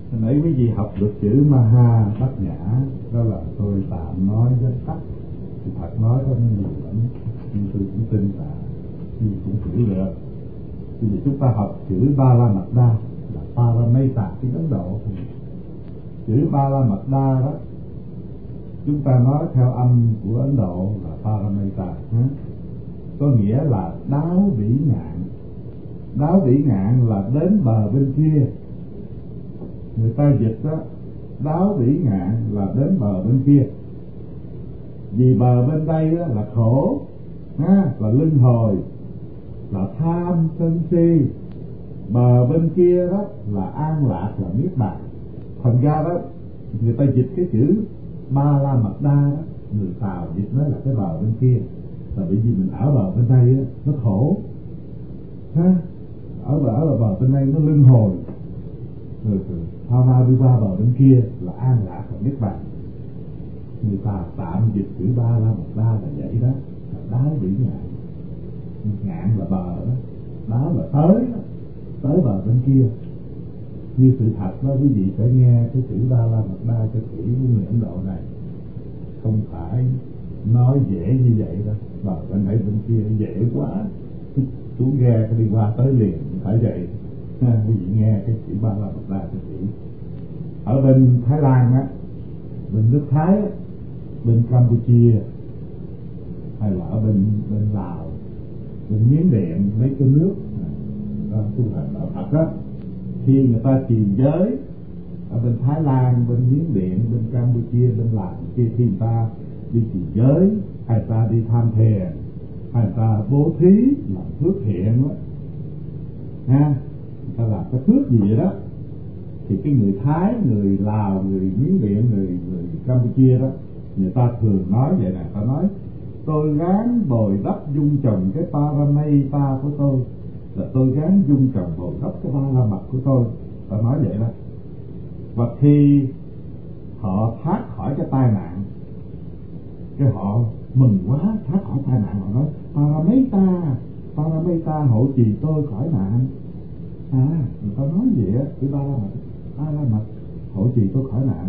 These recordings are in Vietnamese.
Hồi nãy quý vị học được chữ Maha Bát Nhã, đó là tôi tạm nói với tắt, thì thật nói có nó nhiều lắm, nhưng tôi cũng tin là quý vị cũng hiểu được. Bây giờ chúng ta học chữ Ba La Mật Đa là Paramita tiếng Ấn Độ. Chữ Ba La Mật Đa đó chúng ta nói theo âm của Ấn Độ là Paramita, có nghĩa là đáo vĩ ngạn. Đáo vĩ ngạn là đến bờ bên kia. Người ta dịch đó, đáo vĩ ngạn là đến bờ bên kia. Vì bờ bên đây đó là khổ, là luân hồi, là tham sân si. Bờ bên kia đó là an lạc, là niết bàn. Thành ra đó người ta dịch cái chữ Ba La Mật Đa đó, người Tàu dịch nó là cái bờ bên kia, là bởi vì mình ở bờ bên đây đó, nó khổ, ở bờ bên đây nó luân hồi, rồi Thama đi qua bờ bên kia là an lạc và niết bàn. Người ta tạm dịch chữ Ba La Mật Đa là vậy đó, là đáo vĩ ngạn. Ngạn là bờ đó, đáo là tới đó, tới bờ bên kia. Như sự thật đó, quý vị phải nghe cái chữ Ba La Mật Đa cho kỹ của người Ấn Độ này, không phải nói dễ như vậy đó. Bờ bên đây bên kia dễ quá, xuống ghe đi qua tới liền, không phải vậy. Quý vị nghe cái chữ Ba La Mật Đa cho kỹ. Ở bên Thái Lan á, bên nước Thái á, bên Campuchia, hay là ở bên Lào, bên Miến Điện, mấy cái nước đó tu hành đạo Phật á, khi người ta trì giới ở bên Thái Lan, bên Miến Điện, bên Campuchia, bên Lào kia, khi người ta đi trì giới, hay người ta đi tham thiền, hay người ta bố thí làm phước thiện đó, người ta làm cái phước gì vậy đó, thì cái người Thái, người Lào, người Miến Điện, người Campuchia đó, người ta thường nói vậy nè, ta nói tôi gắng bồi đắp dung trồng cái Paramita của tôi, là tôi gắng dung trồng bồi đắp cái Ba La Mật của tôi. Ta nói vậy đó. Và khi họ thoát khỏi cái tai nạn, cái họ mừng quá, thoát khỏi tai nạn, họ nói Paramita hộ trì tôi khỏi nạn. Người ta nói vậy á, cái Ba La Mật hộ trì tôi khỏi nạn,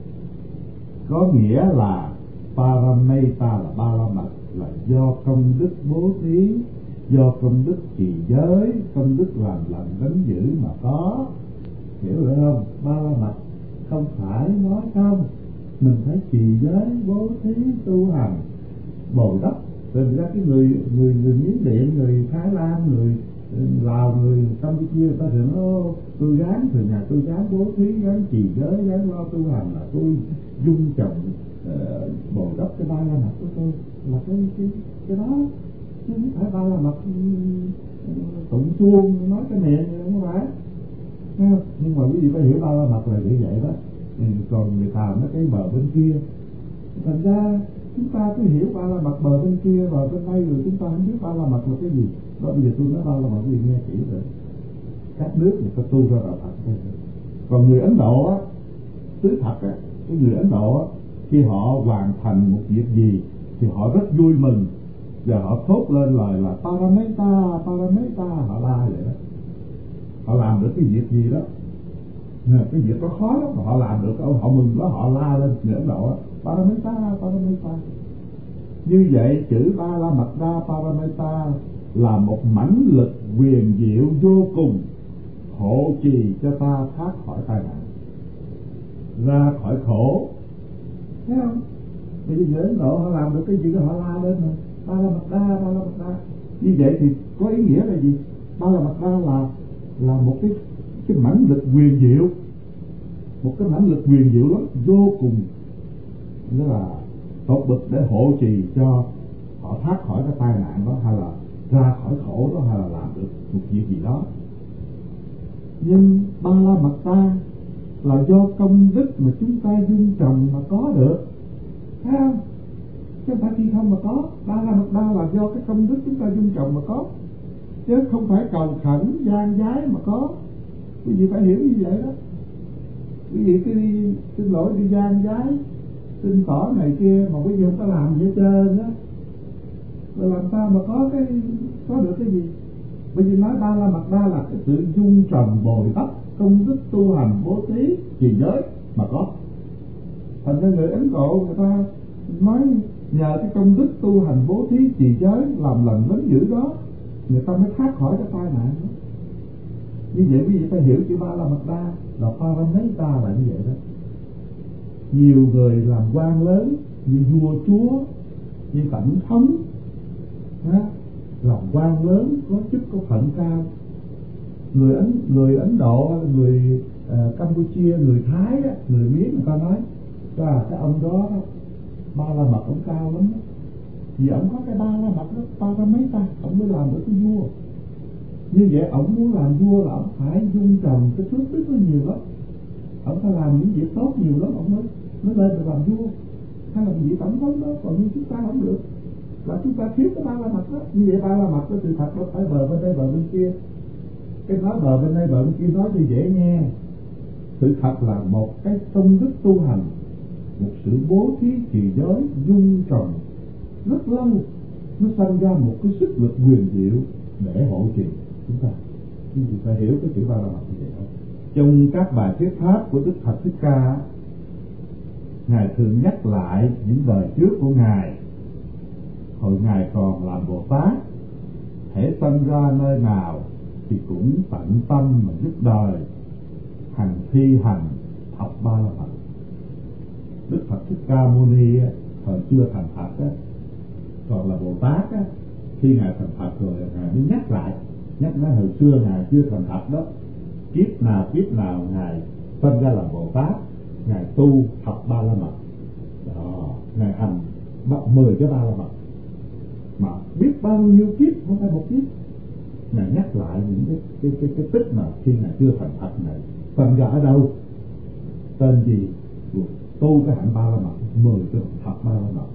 có nghĩa là Paramita là Ba La Mật, là do công đức bố thí, do công đức trì giới, công đức làm lành đánh giữ mà có. Hiểu được không? Ba La Mật không phải nói không, mình phải trì giới, bố thí, tu hành, bồi đắp. Rồi ra cái người Miến Điện, người Thái Lan, người Lào, người Campuchia, người ta thường nói tôi gắng từ nhà tôi gắng bố thí, gắng trì giới, gắng lo tu hành, là tôi dung trồng bồi đắp cái Ba La Mật của tôi, là cái đó, chứ không phải Ba La Mật tụng chuông nói cái miệng vậy không phải. Nhưng mà quý vị phải hiểu Ba La Mật là như vậy đó. Còn người ta nói cái bờ bên kia, thành ra chúng ta cứ hiểu Ba La Mật bờ bên kia, bờ bên đây, rồi chúng ta không biết Ba La Mật là cái gì. Đó, bây giờ tôi nói Ba La Mật gì nghe kỹ rồi. Các nước người ta tu ra đạo Phật thôi. Còn người Ấn Độ á, tứ thật á, cái người Ấn Độ á, khi họ hoàn thành một việc gì thì họ rất vui mừng, và họ thốt lên lời là Paramita, họ la vậy đó. Họ làm được cái việc gì đó, cái việc đó khó lắm mà họ làm được, họ mừng đó, họ la lên. Người Ấn Độ á, Paramita. Như vậy chữ Ba La Mật Đa Paramita là một mãnh lực quyền diệu vô cùng, hộ trì cho ta thoát khỏi tai nạn, ra khỏi khổ. Thấy không? Bây giờ Ấn Độ họ làm được cái gì đó, họ la lên rồi Ba La Mật Đa. Như vậy thì có ý nghĩa là gì? Ba La Mật Đa là một cái mãnh lực quyền diệu, một cái mãnh lực quyền diệu lắm, vô cùng, đó là tột bực để hộ trì cho họ thoát khỏi cái tai nạn đó, hay là ra khỏi khổ đó, hay là làm được một việc gì đó. Nhưng Ba La Mật Đa là do công đức mà chúng ta dung trồng mà có được, thấy không? Chứ không phải khi không mà có. Ba La Mật Đa là do cái công đức chúng ta dung trồng mà có, chứ không phải cầu khẩn gian giái mà có. Quý vị phải hiểu như vậy đó. Quý vị cứ đi xin lỗi, đi gian giái, xin tỏ này kia mà quý vị không có làm gì hết trơn á, rồi làm sao mà có được cái gì? Bởi vì nói ba la mật đa là cái sự dung trồng bồi đắp công đức tu hành bố thí trì giới mà có. Thành ra người Ấn Độ người ta nói nhờ cái công đức tu hành bố thí trì giới làm lành lớn dữ đó, người ta mới thoát khỏi cái tai nạn đó. Như vậy quý vị phải hiểu chữ ba la mật đa là Paramita là như vậy đó. Nhiều người làm quan lớn như vua chúa, như tổng thống, làm quan lớn có chức có phận cao. Người Ấn Độ, người Campuchia, người Thái, người Miến người ta nói cái ông đó ba la mật ông cao lắm đó. Vì ông có cái ba la mật đó, Paramita, ông mới làm được cái vua. Như vậy ông muốn làm vua là ông phải dung trồng cái phước đức nó nhiều lắm, ông phải làm những việc tốt nhiều lắm ông mới lên được làm vua hay là vị tổng thống đó. Còn như chúng ta không được, là chúng ta thiếu cái ba la mật đó. Như vậy ba la mật đó sự thật đâu phải bờ bên đây bờ bên kia. Cái nói bờ bên đây bờ bên kia nói thì dễ nghe, sự thật là một cái công đức tu hành, một sự bố thí trì giới dung trồng rất lâu, nó sanh ra một cái sức lực huyền diệu để hộ trì chúng ta. Nhưng chúng ta hiểu cái chữ ba la mật như vậy thôi. Trong các bài thuyết pháp của Đức Phật Thích Ca, Ngài thường nhắc lại những đời trước của Ngài. Hồi Ngài còn làm Bồ Tát, hễ sanh ra nơi nào thì cũng tận tâm mà giúp đời, hằng thi hành thập ba la mật. Đức Phật Thích Ca Mâu Ni thời chưa thành Phật á, còn là Bồ Tát á, khi Ngài thành Phật rồi Ngài mới nhắc nói hồi xưa Ngài chưa thành Phật đó, kiếp nào Ngài sinh ra làm Bồ Tát, Ngài tu thập ba la mật đó, Ngài hành 10 cái ba la mật mà biết bao nhiêu kiếp, không phải một kiếp. Ngài nhắc lại những cái tích mà khi Ngài chưa thành Phật này sinh ra ở đâu, tên gì, tu cái hạnh ba la mật, 10 cái thập ba la mật,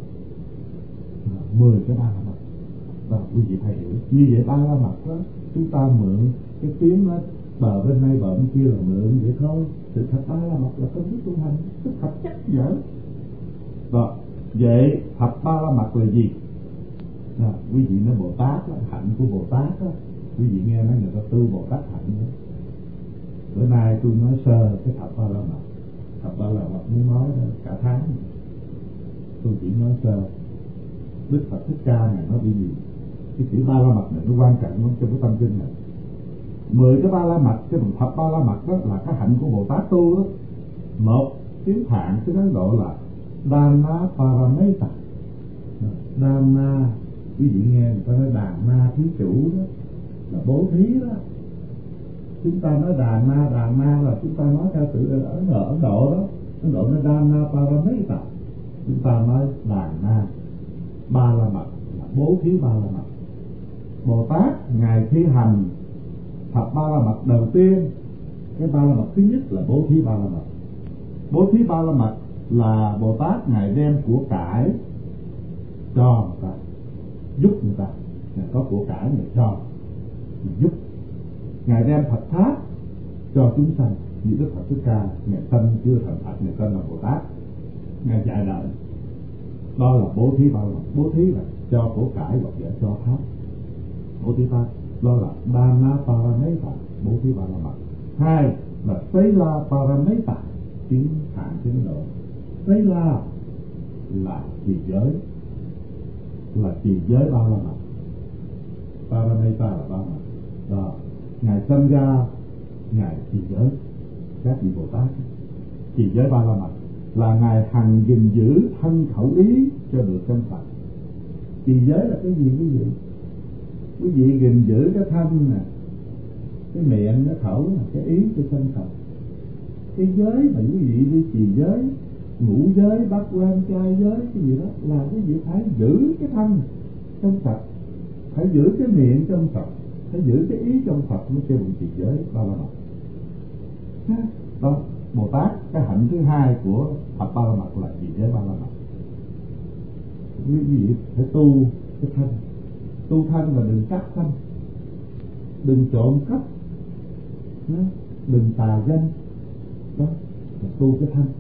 10 cái ba la mật đó. Quý vị phải hiểu như vậy. Ba la mật đó chúng ta mượn cái tiếng đó, bờ bên này bờ bên kia là mượn vậy thôi. Sự thật ba la mật là công đức tu hành, tức thật chắc dở đó. Vậy thập ba la mật là gì? Quý vị nói Bồ Tát đó, hạnh của Bồ Tát đó, quý vị nghe nói người ta tu Bồ Tát hạnh đó. Bữa nay tôi nói sơ cái thập ba la mật. Thập ba la mật muốn nói cả tháng, tôi chỉ nói sơ. Đức Phật Thích Ca này nói vì gì? Cái chữ ba la mật này nó quan trọng lắm trong cái tâm kinh này. 10 cái ba la mật, cái bằng thập ba la mật đó là cái hạnh của Bồ Tát tu đó. Một tiếng Phạn tiếng Ấn Độ là Dana Paramita. Dana, quý vị nghe người ta nói đàn na thí chủ đó là bố thí đó. Chúng ta nói đàn na là chúng ta nói theo tự Ấn Độ đó. Ấn Độ nói Dana Paramita, chúng ta nói đàn na. Ba la mật là bố thí ba la mật. Bồ Tát Ngài thi hành thập ba la mật đầu tiên, cái ba la mật thứ nhất là bố thí ba la mật. Bố thí ba la mật là Bồ Tát Ngài đem của cải cho người ta, giúp người ta. Ngài có của cải Ngài cho, Ngài giúp. Ngài đem Phật pháp cho chúng sanh. Như Đức Phật Thích Ca, Ngài sanh chưa thành Phật, Ngài sanh là Bồ Tát, Ngài dạy đời. Đó là bố thí ba la mật. Bố thí là cho của cải hoặc giả cho pháp. Bố thí pháp đó là Dana Paramita, bố thí ba la mật. Hai là Sila Paramita, tiếng Phạn tiếng Ấn Độ. Sila là trì giới, là trì giới ba la mật. Paramita là ba la mật đó. Ngài sinh ra Ngài trì giới, các vị Bồ Tát trì giới ba la mật là Ngài hằng gìn giữ thân khẩu ý cho được trong Phật. Trì giới là cái gì quý vị? Quý vị gìn giữ cái thân nè, cái miệng, cái khẩu nè, cái ý cho chân Phật. Cái giới mà quý vị đi trì giới, ngũ giới, bát quan, trai giới, cái gì đó là quý vị phải giữ cái thân trong Phật, phải giữ cái miệng trong Phật, phải giữ cái ý trong Phật mới kêu bằng trì giới ba la mật. Đó, Bồ Tát cái hạnh thứ hai của thập ba la mật là trì giới ba la mật. Quý vị phải tu cái thân. Tu thân là đừng sát thân, đừng trộm cắp, đừng tà danh, đó là tu cái thân.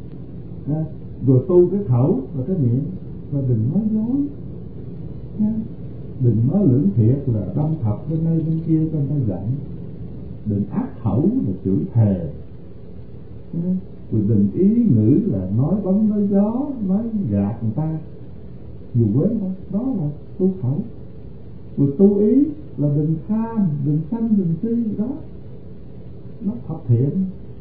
Rồi tu cái khẩu và cái miệng, và đừng nói dối. đừng nói lưỡng thiệt là đâm thọc bên đây bên kia cho người ta giận, đừng ác khẩu là chửi thề, rồi đừng ý ngữ là nói bóng nói gió, nói gạt người ta, dù quên thôi, đó là tu khẩu. Rồi tu ý là đừng tham, đừng sân, đừng si, đó nó thập thiện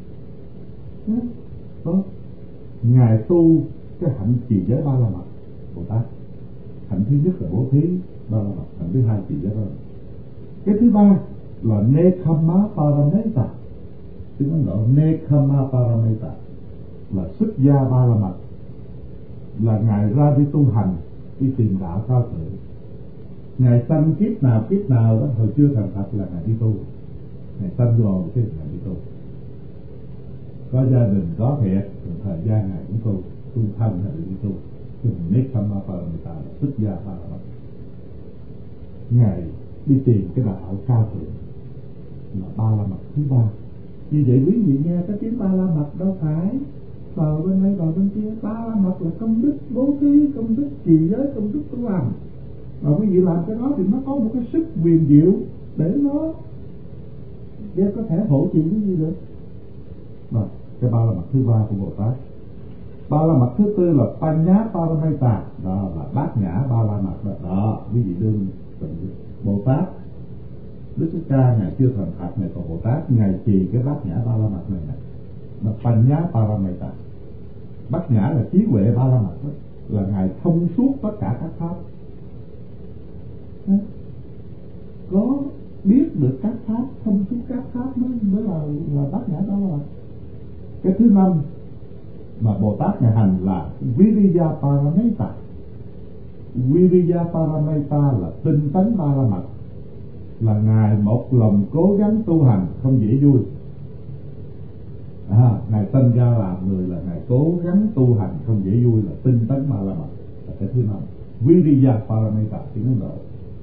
đó. Ngài tu cái hạnh trì giới ba la mật Bồ Tát. Hạnh thứ nhất là bố thí ba la mật, hạnh thứ hai trì giới ba la mật. Cái thứ ba là Nekkhamma Paramita. Tiếng Ấn Độ Nekkhamma Paramita là xuất gia ba la mật, là Ngài ra đi tu hành, đi tìm đạo cao thượng. Ngài sanh kiếp nào đó hồi chưa thành thật là Ngài đi tu. Ngài sanh rồi cái Ngài đi tu. Có gia đình có thiệt, thời gian Ngài cũng tu thân Ngài đi tu. Cái Nekkhamma Paramita là xuất gia ba la mật. Ngài đi tìm cái đạo cao thượng là ba la mật thứ ba. Như vậy quý vị nghe cái tiếng ba la mật đâu phải vào bên đây vào bên kia. Ba la mật là công đức bố thí, công đức trì giới, công đức tu hành. Mà quý vị làm cái đó thì nó có một cái sức quyền diệu để nó có thể hỗ trợ cái gì được. Rồi, cái ba la mật thứ ba của Bồ Tát. Ba la mật thứ tư là Panya Paramita, đó là bát nhã ba la mật đó. Quý vị đương Bồ Tát Đức Thích Ca Ngài chưa thành thật, Ngài còn Bồ Tát, Ngài trì cái bát nhã ba la mật này nè, là Panya Paramita. Bát nhã là trí huệ ba la mật đó, là Ngài thông suốt tất cả các pháp, có biết được các pháp, thông suốt các pháp mới là bát nhã ba la mật. Cái thứ năm mà Bồ Tát Ngài hành là Viriya Paramita. Viriya Paramita là tinh tấn ba la mật, là Ngài một lòng cố gắng tu hành, không dễ vui. Ngài sinh ra làm người là Ngài cố gắng tu hành, không dễ vui, là tinh tấn ba la mật, là cái thứ năm. Viriya Paramita tiếng Ấn Độ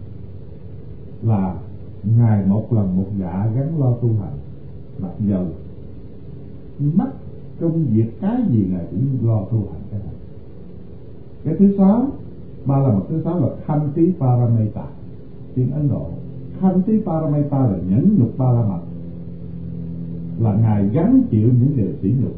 là Ngài một lòng một dạ gắn lo tu hành, mặc dầu mất công việc cái gì Ngài cũng lo tu hành cái này. Cái thứ sáu, ba la mật thứ sáu là Khanti Paramita tiếng Ấn Độ. Khanti Paramita là nhẫn nhục ba la mật, là Ngài gắng chịu những điều sỉ nhục.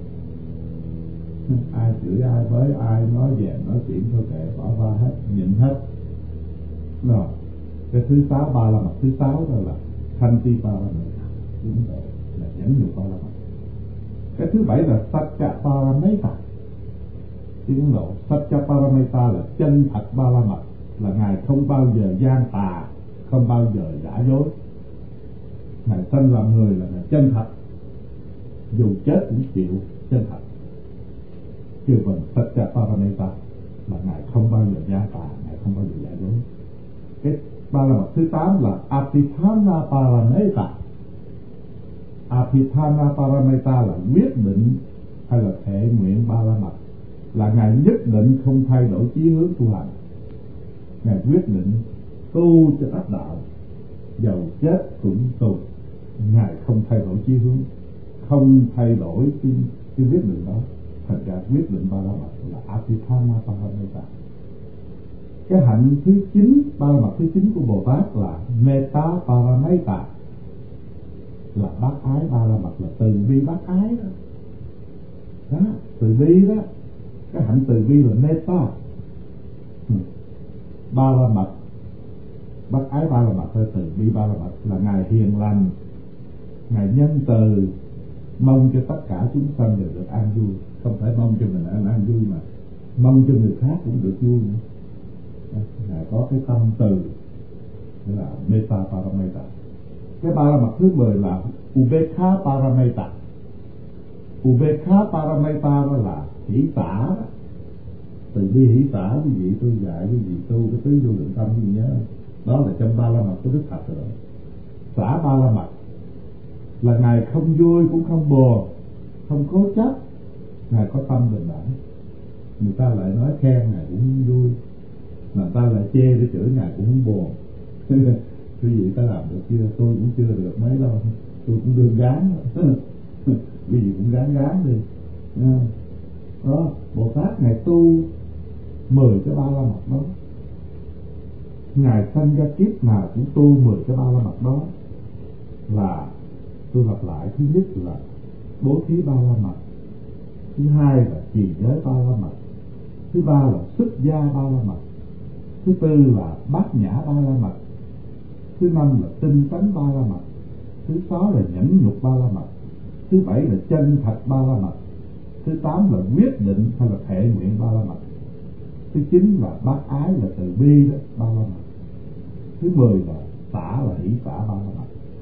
Ai chửi ai với ai, nói về nói chuyện thôi kệ, bỏ qua hết, nhịn hết. Rồi, cái thứ sáu, ba la mật thứ sáu đó là Khanti Paramita tiếng Ấn Độ, là nhẫn nhục ba la mật. Cái thứ bảy là Satya Paramita tiếng Ấn Độ. Satya Paramita là chân thật ba la mật, là Ngài không bao giờ gian tà, không bao giờ giả dối. Ngài sinh làm người là Ngài chân thật, dù chết cũng chịu chân thật. Chứ còn Satya Paramita là Ngài không bao giờ gian tà, Ngài không bao giờ giả dối. Cái ba la mật thứ 8 là Apithana Paramita. Apithana Paramita là quyết định hay là thệ nguyện ba la mật, là Ngài nhất định không thay đổi chí hướng tu hành. Ngài quyết định tu cho đắc đạo, dầu chết cũng tu. Ngài không thay đổi chí hướng, không thay đổi cái quyết định đó. Thành ra quyết định ba la mật là Apithana Paramita. Cái hạnh thứ 9, ba la mật thứ 9 của Bồ Tát là Metta Paramita, là bác ái ba la mật, là từ bi bác ái đó. Đó, từ bi đó. Cái hạnh từ bi là Metta. Ba la mật, bác ái ba la mật hay từ bi ba la mật là Ngài hiền lành, Ngài nhân từ, mong cho tất cả chúng sanh đều được an vui. Không phải mong cho mình an vui mà mong cho người khác cũng được vui nữa. Ngài có cái tâm từ, là Metta Paramita. Cái ba la mật thứ 10 là Ubekha Paramita. Ubekha Paramita đó là hỷ xả đó. Từ bi hỷ xả, quý vị tôi dạy quý vị tu cái tứ vô lượng tâm, quý vị nhớ đó là trong ba la mật của Đức Phật rồi. Xả ba la mật là Ngài không vui cũng không buồn, không cố chấp. Ngài có tâm bình đẳng. Người ta lại nói khen Ngài cũng không vui, người ta lại chê để chửi Ngài cũng không buồn. Quý vị ta làm được chưa? Tôi cũng chưa được mấy đâu, tôi cũng đương gán. Quý vị cũng gán đi. Đó, Bồ Tát Ngài tu 10 cái ba la mật đó. Ngài sanh ra kiếp nào cũng tu 10 cái ba la mật đó. Là tôi lặp lại, thứ nhất là bố thí ba la mật, thứ hai là trì giới ba la mật, thứ ba là xuất gia ba la mật, thứ tư là bát nhã ba la mật, thứ năm là tinh tấn ba la mật, thứ sáu là nhẫn nhục ba la mật, thứ bảy là chân thật ba la mật, thứ tám là quyết định hay là thệ nguyện ba la mật, thứ chín là bác ái là từ bi đó ba la mật, thứ 10 là xả là hỷ xả ba la mật.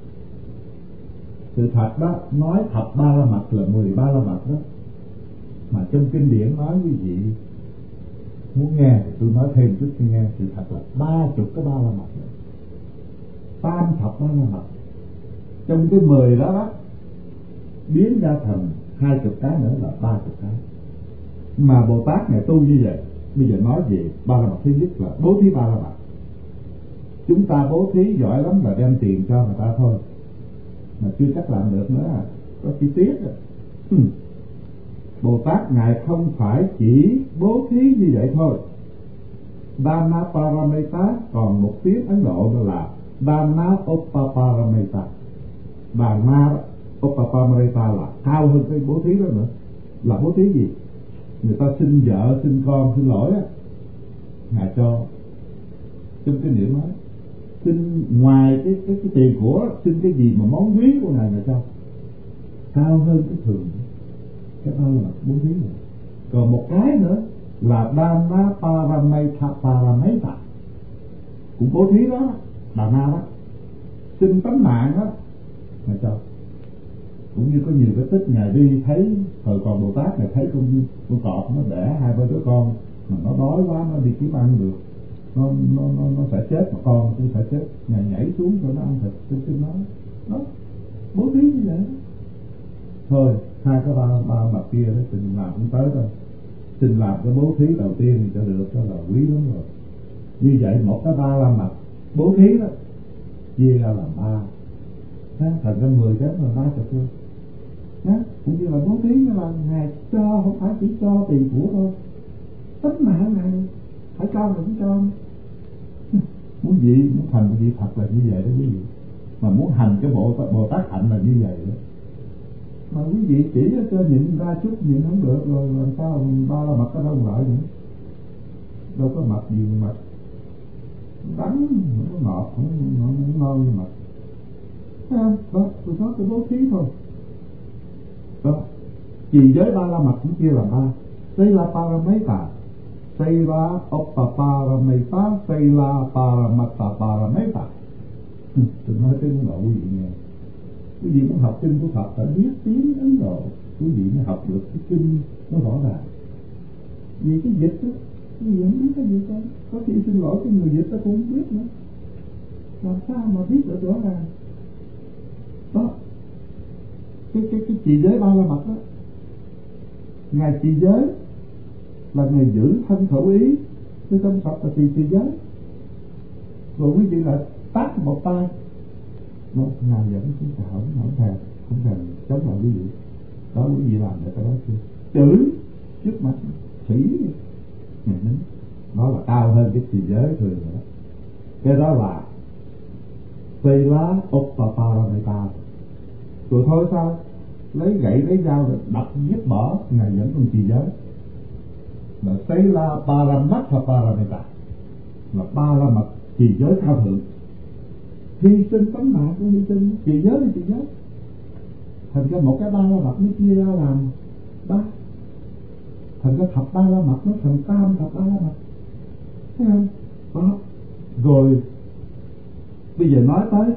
Sự thật đó, nói thập ba la mật là 10 ba la mật đó, mà trong kinh điển nói quý vị muốn nghe thì tôi nói thêm chút cho nghe. Sự thật là 30 cái ba la mật, tam thập ba la mật. Trong cái 10 đó đó biến ra thành 20 cái nữa là 30 cái. Mà Bồ Tát Ngài tu như vậy. Bây giờ nói về ba la mật. Thứ nhất là bố thí ba la mật. Chúng ta bố thí giỏi lắm là đem tiền cho người ta thôi, mà chưa chắc làm được nữa à. Có chi tiết à. Bồ Tát Ngài không phải chỉ bố thí như vậy thôi. Dana Paramita, còn một tiếng Ấn Độ đó là Dana Upaparamita. Dana Upaparamita là cao hơn cái bố thí đó nữa. Là bố thí gì? Người ta sinh vợ, sinh con, xin lỗi á, Ngài cho. Trong cái niệm nói xin ngoài cái tiền của, xin cái gì mà món quý của Ngài cho, cao hơn cái thường. Cái đó là bố thí rồi. Còn một cái nữa là Dana Paramita, cũng bố thí đó, Dana đó, xin tánh mạng đó, Ngài cho. Cũng như có nhiều cái tích Ngài đi thấy thời còn Bồ Tát, Ngài thấy con cọp nó đẻ 2-3 đứa con mà nó đói quá, nó đi kiếm ăn được, nó sẽ chết, mà con cũng sẽ chết. Ngài nhảy xuống cho nó ăn thịt. Trên nói đó, bố thí như vậy. Thôi 2 cái ba mặt kia đó xin làm cũng tới thôi. Xin làm cái bố thí đầu tiên cho được, cho là quý lắm rồi. Như vậy một cái ba la mật bố thí đó chia ra làm 3, thành ra 10 cái là 30 luôn. Cũng như là bố thí là Ngài cho, không phải chỉ cho tiền của thôi, tính mạng Ngài phải cho, Ngài cũng cho. Muốn thành cái gì thật là như vậy đó quý vị. Mà muốn hành cái Bồ Tát hạnh là như vậy đó. Mà quý vị chỉ cho nhịn ra chút, nhịn không được rồi làm sao ba la mật ở đâu lại nữa. Đâu có mật gì mật đắng, không có ngọt, không ngon như mật. Thấy không? Đó, tôi nói tôi bố thí thôi. Đó, trì giới ba la mật cũng chia làm 3. Sila Paramita, Sila Upaparamita, Sila Paramata Paramita. Tôi nói tiếng Ấn Độ quý vị nghe. Quý vị muốn học kinh của Phật phải biết tiếng Ấn Độ, quý vị mới học được cái kinh nó rõ ràng. Vì cái dịch đó, quý vị không biết cái gì đâu. Có khi xin lỗi cái người dịch ta cũng không biết nữa. Làm sao mà biết được rõ ràng. Đó, cái trì giới ba la mật đó, Ngài trì giới là Ngài giữ thân khẩu ý. Cái trong Phật là trì giới. Rồi quý vị lại tát một tay, nó Ngài vẫn cũng không thèm chống lại quý vị. Đó, quý vị làm được cái đó chưa? Chữ trước mặt thủy Ngài nín. Đó là cao hơn cái trì giới thường nữa. Cái đó là Sila Upaparamita. Rồi thôi sao? Lấy gậy lấy dao rồi đập giết bỏ, Ngài vẫn còn trì giới. Là Sila Paramata Paramita, là ba la mật trì giới cao thượng. Hy sinh tánh mạng cũng hy sinh, trì giới thì trì giới. Thành ra một cái ba la mật nó chia ra làm 3. Thành ra thập ba la mật nó thành tam thập ba la mật. Thấy không? Đó. Rồi bây giờ nói tới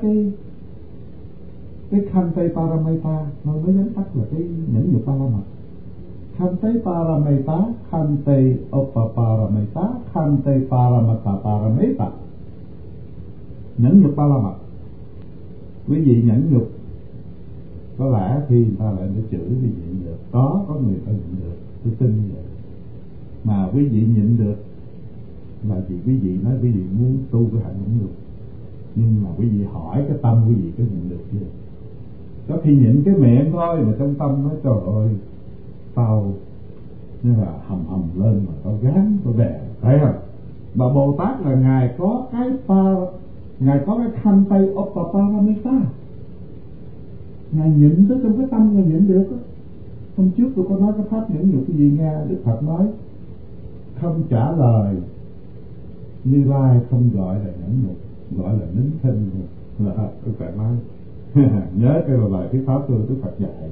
cái Khante Paramita, nó mới nhấn tắt là cái nhẫn nhục ba la mật. Khante Paramita, Khante Upaparamita, Khante Paramata Paramita. Nhẫn nhục ba la mật. Quý vị nhẫn nhục, có lẽ khi người ta lại để chửi quý vị nhịn được, có người ta nhịn được, tôi tin như vậy. Mà quý vị nhịn được là vì quý vị nói quý vị muốn tu cái hạnh nhẫn nhục, nhưng mà quý vị hỏi cái tâm quý vị có nhịn được chưa? Có khi nhịn cái miệng thôi mà trong tâm nói trời ơi, tao như là hầm lên mà tao gán tao đè, thấy không? Mà Bồ Tát là ngài có cái khanh tay Paramita, ngài nhịn tới trong cái tâm ngài nhịn được đó. Hôm trước tôi có nói cái pháp nhẫn nhục cái gì nghe, Đức Phật nói không trả lời Như Lai không gọi là nhẫn nhục, gọi là nín thinh. Là tôi phải nói nhớ cái bài thuyết pháp tôi Đức Phật dạy,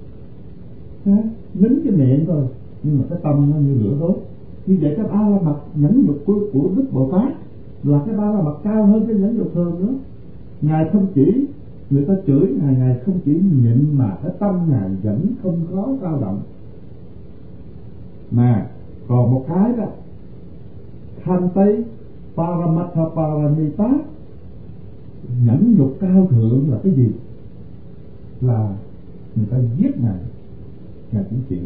nín cái miệng thôi nhưng mà cái tâm nó như lửa đốt. Như vậy cái ba la mật nhẫn nhục của Đức Bồ Tát là cái ba la mật cao hơn cái nhẫn nhục thường nữa. Ngài không chỉ người ta chửi ngài không chỉ nhịn mà cái tâm ngài vẫn không có dao động. Mà còn một cái đó Khantai Paramata Paramita, nhẫn nhục cao thượng là cái gì? Là người ta giết ngài cũng chịu.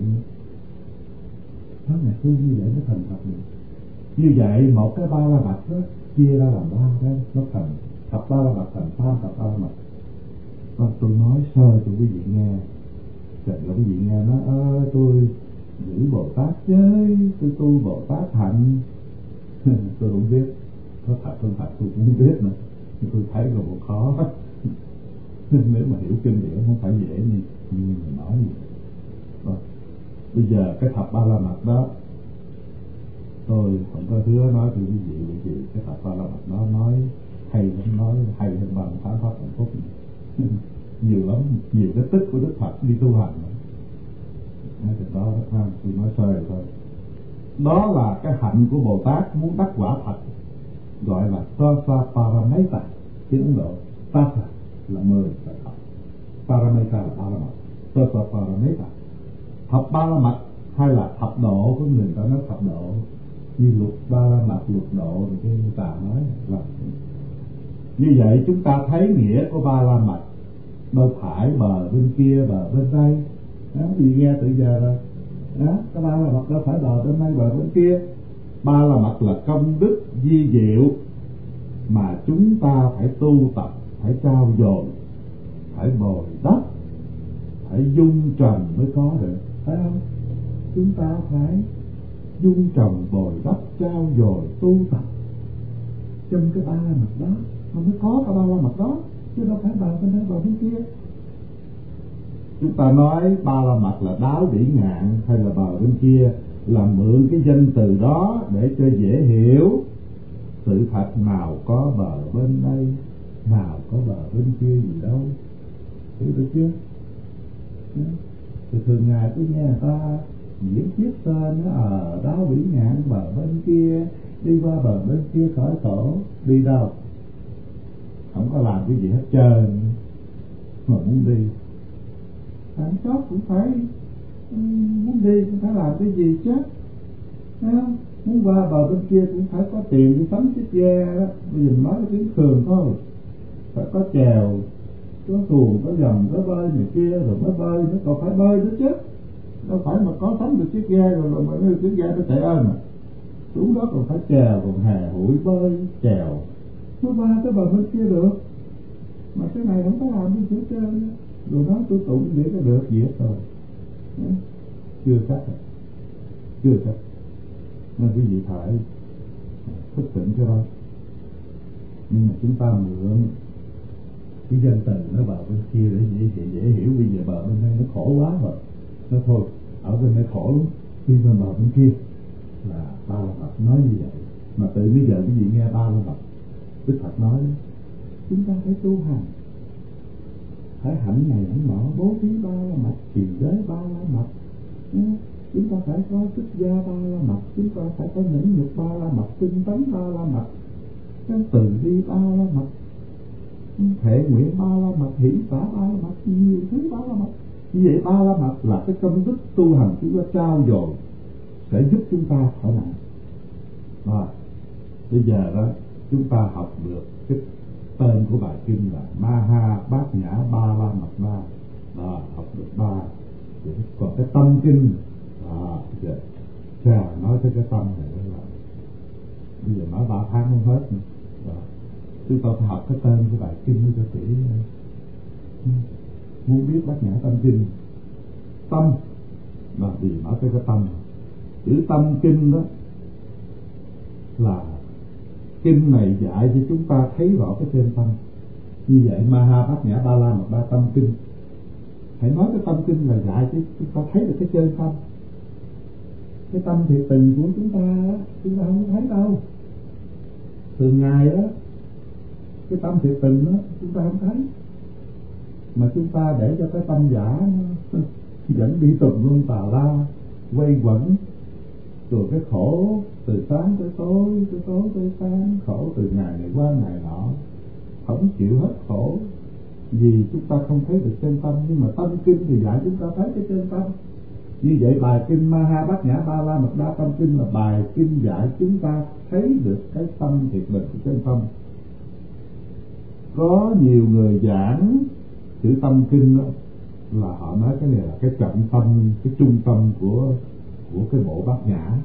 Đó, ngài tu như vậy nó thành thật được. Như vậy một cái ba la mật đó chia ra làm ba đó, nó thành thập ba la mật, thành tam thập ba la mật. Và tôi nói sơ cho quý vị nghe, rồi quý vị nghe nói tôi giữ Bồ Tát chứ, tôi tu Bồ Tát hạnh. Tôi không biết, có thật không thật tôi cũng không biết nữa, nhưng tôi thấy là một khó. Nếu mà hiểu kinh điển không phải dễ như mình nói gì. Rồi, bây giờ cái thập ba la mật đó tôi không có hứa nói cho quý vị, bởi vì cái thập ba la mật đó nói hay hơn bằng phán pháp hạnh phúc. Nhiều lắm, nhiều cái tích của Đức Phật đi tu hành. Nói từ đó tôi nói sơ thôi. Đó là cái hạnh của Bồ Tát muốn đắc quả thật, gọi là Sasa Paramita. Tiếng Ấn Độ Sasa là 10 là thật, Paramita là ba la mật. Sasa Paramita, thập ba la mật hay là thập độ, của người ta nói thập độ như luật ba la mật, luật độ rồi cái người ta nói là như vậy. Chúng ta thấy nghĩa của ba la mật đâu phải bờ bên kia bờ bên đây đó, đi nghe từ giờ rồi đó. Cái ba la mật đâu phải bờ bên đây bờ bên kia. Ba la mật là công đức vi diệu mà chúng ta phải tu tập, phải trau dồi, phải bồi đắp, phải dung trồng mới có được, phải không? Chúng ta phải dung trồng, bồi đắp, trau dồi, tu tập trong cái ba la mật đó mà mới có cái ba la mật đó, chứ đâu phải bờ bên đây bờ bên kia. Chúng ta nói ba la mật là đáo đỉ ngạn hay là bờ bên kia là mượn cái danh từ đó để cho dễ hiểu. Sự thật nào có bờ bên đây, nào có bờ bên kia gì đâu, hiểu được chưa? Thì thường ngày cứ nghe người ta diễn chiếc tên ở đáo đỉ ngạn bờ bên kia, đi qua bờ bên kia khỏi tổ, đi đâu không có làm cái gì hết trơn, mà muốn đi thằng chót cũng phải muốn đi cũng phải làm cái gì chứ, thấy không? Muốn qua bờ bên kia cũng phải có tiền đi sắm chiếc ghe đó. Bây giờ nói cái tiếng thường thôi, phải có chèo, có xuồng, có dầm, có bơi này kia rồi mới bơi, nó còn phải bơi nữa chứ, đâu phải mà có sắm được chiếc ghe rồi mà cái chiếc ghe nó chạy ơn mà xuống đó còn phải chèo, còn hè hủi bơi chèo mới qua tới bờ bên kia được. Mà cái này không có làm gì hết trơn, rồi nói tôi tụng vậy có được gì hết rồi. Chưa chắc rồi, chưa chắc. Nên quý vị phải thức tỉnh cái đó. Nhưng mà chúng ta mượn cái danh từ nó bờ bên kia để dễ hiểu. Bây giờ bờ bên đây nó khổ quá rồi, nó thôi ở bên đây khổ lắm, đi bên bờ bên kia là ba la mật nói như vậy. Mà từ bây giờ quý vị nghe ba la mật Đức Phật nói chúng ta phải tu hành, phải hạnh này hạnh nọ, bố thí ba la mật, trì giới ba la mật. Chúng ta phải có xuất gia ba la mật, chúng ta phải có nhẫn nhục ba la mật, tinh tấn ba la mật, cái từ bi ba la mật, thệ nguyện ba la mật, hỷ xả ba la mật, nhiều thứ ba la mật. Như vậy ba la mật là cái công đức tu hành chúng ta trao dồi sẽ giúp chúng ta khỏi nạn. Rồi bây giờ đó chúng ta học được cái tên của bài kinh là Maha Bát Nhã Ba La Mật Đa. Đó, học được ba. Còn cái tâm kinh nói tới cái tâm này là bây giờ nói 3 tháng không hết nữa. Đó. Chúng ta phải học cái tên của bài kinh cho kỹ. Muốn biết Bát Nhã Tâm Kinh, tâm là vì nói tới cái tâm. Chữ tâm kinh đó là kinh này dạy cho chúng ta thấy rõ cái chân tâm. Như vậy Maha Bát Nhã Ba La Mật Đa Tâm Kinh, hãy nói cái tâm kinh là dạy cho chúng ta thấy được cái chân tâm. Cái tâm thiệt tình của chúng ta không thấy đâu. Thường ngày đó, cái tâm thiệt tình đó chúng ta không thấy, mà chúng ta để cho cái tâm giả nó dẫn đi tùm lum tà la, quay quẩn, rồi cái khổ từ sáng tới tối, từ tối tới sáng, khổ từ ngày này qua ngày nọ, không chịu hết khổ vì chúng ta không thấy được chân tâm. Nhưng mà tâm kinh thì dạy chúng ta thấy cái chân tâm. Như vậy bài kinh Maha Bát Nhã Ba La Mật Đa Tâm Kinh là bài kinh dạy chúng ta thấy được cái tâm thiệt tình của chân tâm. Có nhiều người giảng chữ tâm kinh đó là họ nói cái này là cái trọng tâm, cái trung tâm của cái bộ Bát Nhã.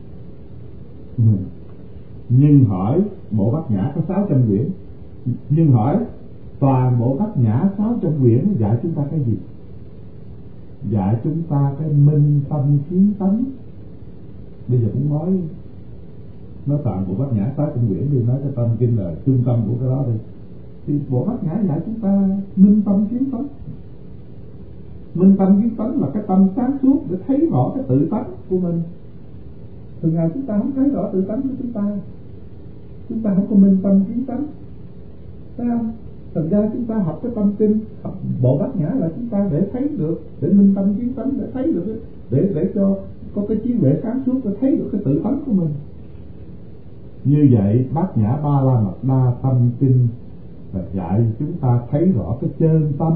Nhưng hỏi bộ Bát Nhã có 600 quyển, nhưng hỏi toàn bộ Bát Nhã 600 quyển dạy chúng ta cái gì? Dạy chúng ta cái minh tâm kiến tánh. Bây giờ cũng nói toàn bộ Bát Nhã 600 quyển đi, nói cái tâm kinh là trung tâm của cái đó đi. Thì bộ Bát Nhã dạy chúng ta minh tâm kiến tánh. Minh tâm kiến tánh là cái tâm sáng suốt để thấy rõ cái tự tánh của mình. Thường ngày chúng ta không thấy rõ tự tánh của chúng ta không có minh tâm kiến tánh, thấy không? Thành ra chúng ta học cái tâm kinh, học bộ Bát Nhã là chúng ta để thấy được, để minh tâm kiến tánh, để thấy được, để cho có cái trí huệ sáng suốt để thấy được cái tự tánh của mình. Như vậy Bát Nhã Ba La Mật Đa Tâm Kinh là dạy chúng ta thấy rõ cái chân tâm.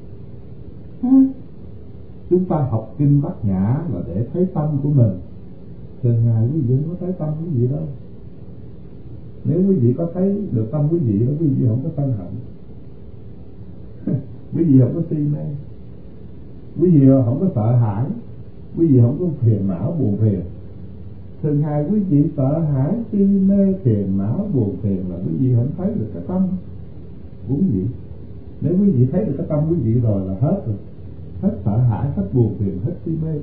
Chúng ta học kinh Bát Nhã là để thấy tâm của mình. Thường ngày quý vị không có thấy tâm quý vị đâu. Nếu quý vị có thấy được tâm quý vị đó, quý vị không có sân hận, quý vị không có si mê, quý vị không có sợ hãi, quý vị không có phiền não buồn phiền. Thường ngày quý vị sợ hãi, si mê, phiền não buồn phiền là quý vị không thấy được cái tâm của quý vị. Nếu quý vị thấy được cái tâm quý vị rồi là hết rồi, hết sợ hãi, hết buồn phiền, hết si mê.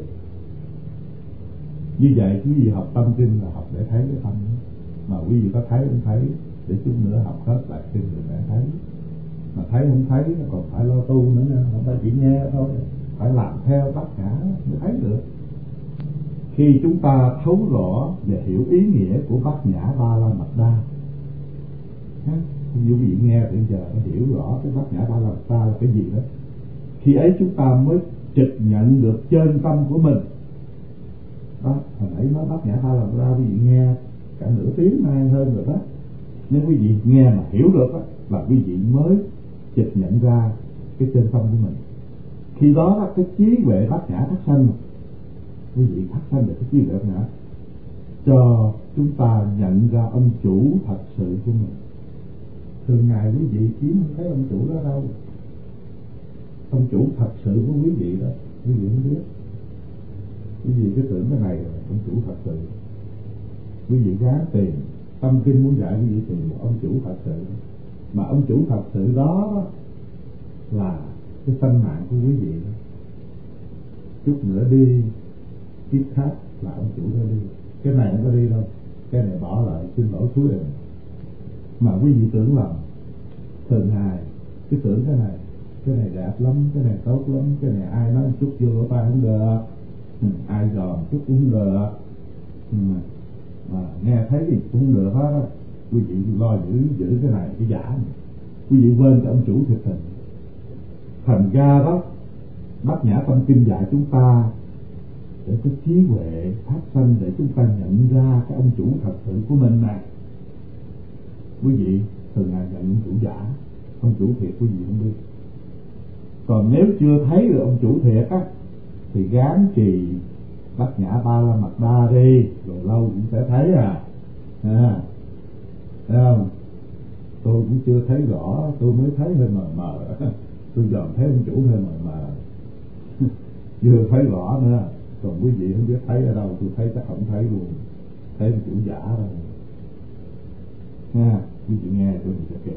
Như vậy quý vị học tâm kinh là học để thấy cái tâm đó. Mà quý vị có thấy không thấy, để chút nữa học hết lại kinh rồi để thấy. Mà thấy không thấy còn phải lo tu nữa nha, không phải chỉ nghe thôi, phải làm theo Bát Nhã mới thấy được. Khi chúng ta thấu rõ và hiểu ý nghĩa của Bát Nhã Ba La Mật Đa, như quý vị nghe bây giờ nó hiểu rõ cái Bát Nhã Ba La Mật Đa là cái gì đó, khi ấy chúng ta mới trực nhận được chân tâm của mình. Đó, hồi nãy nói Bát Nhã Ba La Mật Đa quý vị nghe cả nửa tiếng nay hơn rồi đó. Nếu quý vị nghe mà hiểu được đó, là quý vị mới trực nhận ra cái chân tâm của mình. Khi đó cái trí huệ Bát Nhã phát sanh, quý vị phát sanh được cái trí huệ Bát Nhã, cho chúng ta nhận ra ông chủ thật sự của mình. Thường ngày quý vị kiếm không thấy ông chủ đó đâu. Ông chủ thật sự của quý vị đó, quý vị không biết. Quý vị cứ tưởng cái này là ông chủ thật sự. Quý vị gắng tìm, tâm kinh muốn dạy quý vị tìm một ông chủ thật sự. Mà ông chủ thật sự đó là cái sanh mạng của quý vị đó. Chút nữa đi kiếp khác là ông chủ đó đi. Cái này không có đi đâu, cái này bỏ lại xin lỗi thú định. Mà quý vị tưởng lầm. Thường ngày cứ tưởng cái này đẹp lắm, cái này tốt lắm, cái này ai nói một chút vô lỗ tai không được, ai dòm chút cũng không được, mà nghe thấy thì cũng không được hết á. Quý vị lo giữ cái này, cái giả này. Quý vị quên cái ông chủ thực tình. Thành ra đó, Bát Nhã Tâm Kinh dạy chúng ta để có trí huệ phát sanh, để chúng ta nhận ra cái ông chủ thật sự của mình này. Quý vị thường ngày nhận ông chủ giả, ông chủ thiệt quý vị không biết. Còn nếu chưa thấy được ông chủ thiệt á, thì gán trì Bát Nhã Ba La Mật Đa đi, rồi lâu cũng sẽ thấy thấy không? Tôi cũng chưa thấy rõ, tôi mới thấy hơi mờ mờ. Tôi dòm thấy ông chủ hơi mờ mờ, chưa thấy rõ nữa. Còn quý vị không biết thấy ở đâu, tôi thấy chắc không thấy luôn, thấy ông chủ giả rồi nha. Quý vị nghe tôi sẽ kỹ.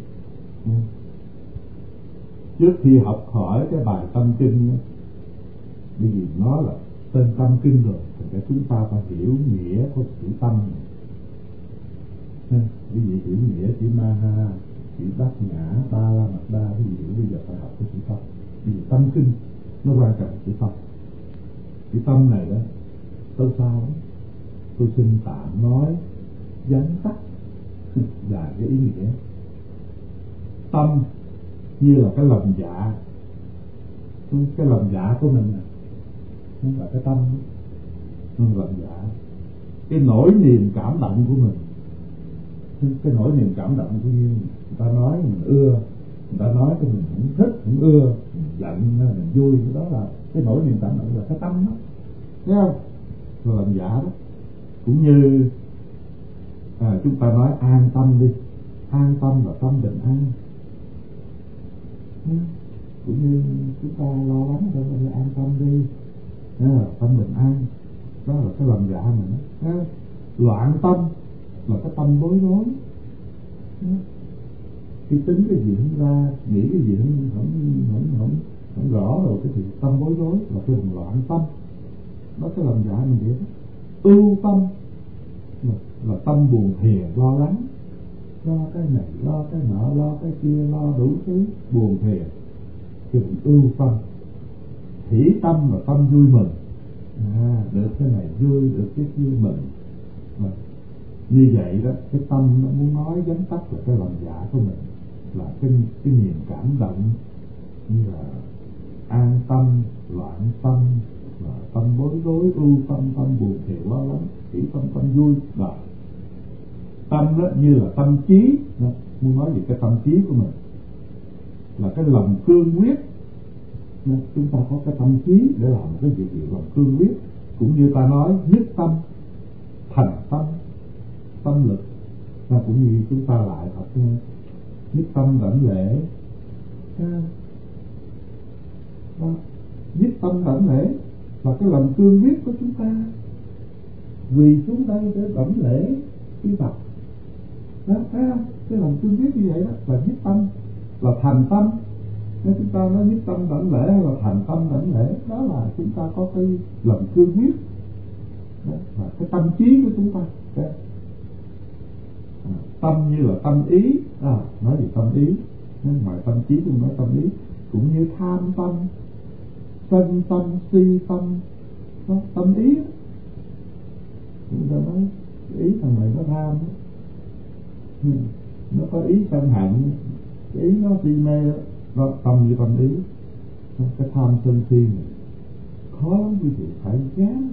Trước khi học hỏi cái bài tâm kinh, bởi vì nó là tên tâm kinh rồi, thì chúng ta phải hiểu nghĩa của chữ tâm. Quý vị hiểu nghĩa chữ Maha, chữ Bát Nhã, Ba La Mật Đa, quý vị hiểu bây giờ phải học cái chữ tâm. Vì tâm kinh nó quan trọng chữ tâm. Chữ tâm này đó tôi sao đó, tôi xin tạm nói vắn tắt là cái ý nghĩa. Tâm như là cái lòng dạ, cái lòng dạ của mình nè, không phải cái tâm, nó lòng dạ, cái nỗi niềm cảm động của mình, cái nỗi niềm cảm động của người ta nói mình ưa, người ta nói cho mình không thích, không ưa, mình giận, mình vui, đó là cái nỗi niềm cảm động, là cái tâm đó, thấy không? Rồi lòng dạ đó, cũng như chúng ta nói an tâm đi, an tâm là tâm bình an. Cũng như chúng ta lo lắng cho mình an tâm đi, tâm bình an, đó là cái lòng dạ mình đó. Loạn tâm là cái tâm bối rối, khi tính cái gì không ra, nghĩ cái gì không rõ rồi, cái thì tâm bối rối là cái loạn tâm, đó cái lòng dạ mình vậy đó. Ưu tâm là tâm buồn phiền lo lắng, lo cái này lo cái nọ, lo cái kia, lo đủ thứ buồn phiền, cái ưu tâm. Hỷ tâm là tâm vui mừng, được cái này vui, được cái kia mừng. Như vậy đó, cái tâm nó muốn nói vắn tắt là cái lòng dạ của mình, là cái niềm cảm động, như là an tâm, loạn tâm, là tâm bối rối, ưu tâm, tâm buồn phiền lo lắng, hỷ tâm, tâm vui. Rồi tâm đó như là tâm trí đó, muốn nói về cái tâm trí của mình, là cái lòng cương quyết. Chúng ta có cái tâm trí để làm cái việc gì, lòng cương quyết. Cũng như ta nói nhất tâm, thành tâm, tâm lực. Cũng như chúng ta lại học nhất tâm đảnh lễ đó. Nhất tâm đảnh lễ là cái lòng cương quyết của chúng ta, quỳ xuống đây để đảnh lễ chư Phật đó, thấy không? Cái lòng cương quyết như vậy đó là nhất tâm, là thành tâm. Nếu chúng ta nói nhất tâm đảnh lễ hay là thành tâm đảnh lễ, đó là chúng ta có cái lòng cương quyết đó, là cái tâm trí của chúng ta đó. Tâm như là tâm ý, nói về tâm ý, ngoài tâm trí cũng nói tâm ý. Cũng như tham tâm, sân tâm, si tâm, đó, tâm ý đó. Chúng ta nói ý thằng này nó tham đó, nó có ý sân hận, cái ý nó si mê đó, tâm như tâm ý. Cái tham sân si này khó lắm quý vị, phải gán.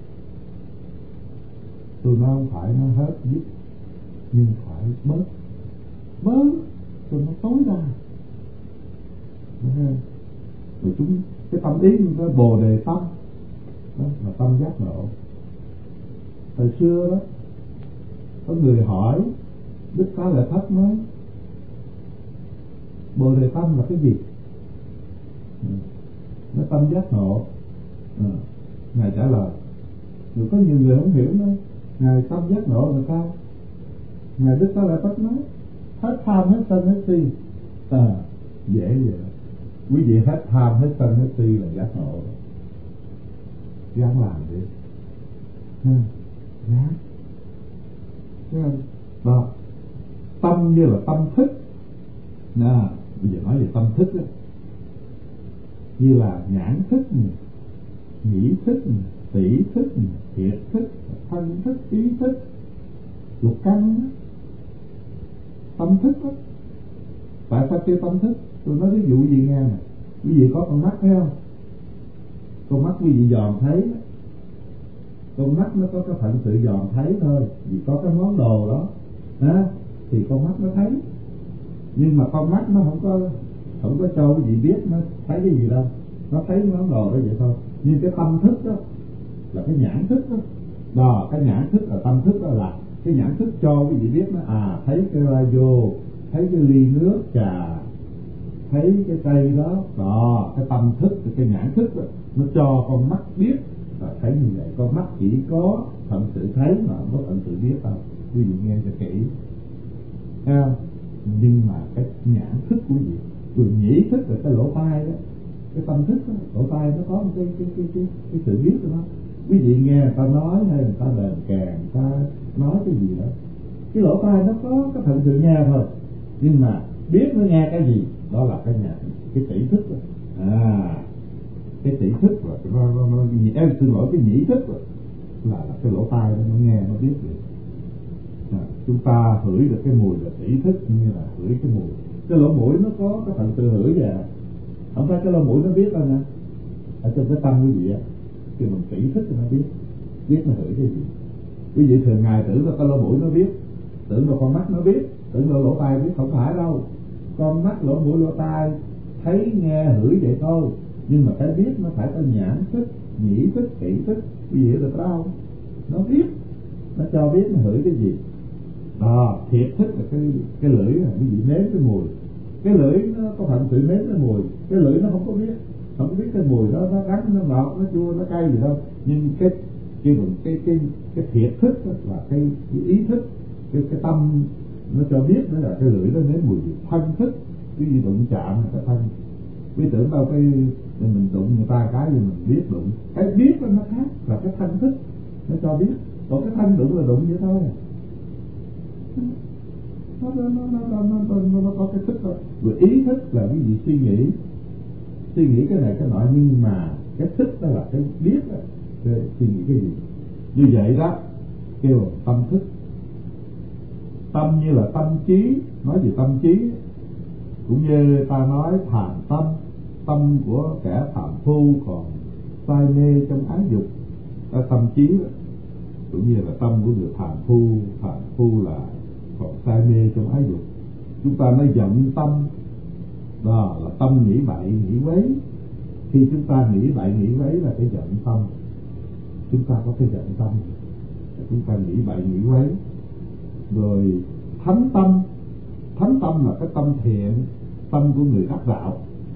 Tôi nói không phải nó hết dứt, nhưng phải bớt cho nó tối đa. Rồi cái tâm ý nó bồ đề tâm đó là tâm giác ngộ. Thời xưa đó có người hỏi Đức Xá Lợi Phất nói bồ đề tâm là cái gì? Nó tâm giác ngộ. Ngài trả lời, rồi có nhiều người không hiểu nữa, Ngài tâm giác ngộ là sao? Ngài Đức Xá Lợi Phất nói hết tham, hết sân, hết si. Dễ vậy. Quý vị hết tham, hết sân, hết si là giác ngộ. Gắng làm đi. Gắng. Đó. Tâm như là tâm thức. Bây giờ nói về tâm thức đó, như là nhãn thức, nhĩ thức, tỷ thức, thiệt thức, thân thức, ý thức, lục căn đó. Tâm thức đó. Tại sao kêu tâm thức? Tôi nói ví dụ gì nghe nè. Quý vị có con mắt thấy không? Con mắt quý vị dòm thấy đó. Con mắt nó có cái phận sự dòm thấy thôi, vì có cái món đồ đó thì con mắt nó thấy. Nhưng mà con mắt nó không có cho quý vị biết nó thấy cái gì đâu, nó thấy món đồ đó vậy thôi. Nhưng cái tâm thức đó là cái nhãn thức đó. Cái nhãn thức là tâm thức, đó là cái nhãn thức cho quý vị biết nó thấy cái radio, thấy cái ly nước trà, thấy cái cây đó, cái tâm thức, cái nhãn thức đó, nó cho con mắt biết là thấy như vậy. Con mắt chỉ có phận sự thấy mà không có phận sự biết đâu. Quý vị nghe cho kỹ. Nhưng mà cái nhãn thức của quý vị, rồi nhĩ thức là cái lỗ tai đó, cái tâm thức đó, lỗ tai nó có một cái sự biết của nó. Quý vị nghe người ta nói hay người ta đờn kèn, người ta nói cái gì đó, Cái lỗ tai nó có cái phận sự nghe thôi, nhưng mà biết nó nghe cái gì đó là cái nhà, cái tỷ thức rồi. Cái tỷ thức rồi nó xin lỗi, cái nhĩ thức rồi là cái lỗ tai nó nghe, nó biết được. Chúng ta hửi được cái mùi là tỷ thức, như là hửi cái mùi. Cái lỗ mũi nó có cái phận sự hửi vậy, không phải cái lỗ mũi nó biết đâu nè, ở trong cái tâm quý vị á, khi mình tỷ thức thì nó biết nó hửi cái gì. Quý vị thường ngày tưởng là cái lỗ mũi nó biết, tưởng là con mắt nó biết, tưởng là lỗ tai biết, không phải đâu. Con mắt, lỗ mũi, lỗ tai thấy nghe hửi vậy thôi, nhưng mà cái biết nó phải có nhãn thức, nhĩ thức, tỷ thức. Quý vị hiểu được đâu? Nó biết, nó cho biết nó hửi cái gì. Thiệt thức là cái lưỡi là quý vị nếm cái mùi. Cái lưỡi nó có phận sự nếm cái mùi, cái lưỡi nó không có biết cái mùi đó nó đắng, nó ngọt, nó chua, nó cay gì đâu. Nhưng cái thiệt thức đó là cái ý thức, cái tâm nó cho biết đó là cái lưỡi nó nếm mùi gì. Thân thức, cái gì đụng chạm là cái thân. Quý tưởng đâu cái mình đụng người ta cái gì mình biết đụng, cái biết nó khác, là cái thân thức nó cho biết. Còn cái thân đụng là đụng vậy thôi. Nó có cái thức thôi. Rồi ý thức là cái gì suy nghĩ cái này cái nọ, nhưng mà cái thức đó là cái biết đó, cái suy nghĩ cái gì. Như vậy đó kêu là tâm thức. Tâm như là tâm trí, nói về tâm trí cũng như ta nói phàm tâm, tâm của kẻ phàm phu còn say mê trong ái dục. Tâm trí đó cũng như là tâm của người phàm phu là còn say mê trong ái dục. Chúng ta nói giận tâm, đó là tâm nghĩ bậy nghĩ quấy. Khi chúng ta nghĩ bậy nghĩ quấy là cái giận tâm. Chúng ta có cái giận tâm, chúng ta nghĩ bậy nghĩ quấy. Rồi thánh tâm là cái tâm thiện, tâm của người đắc đạo.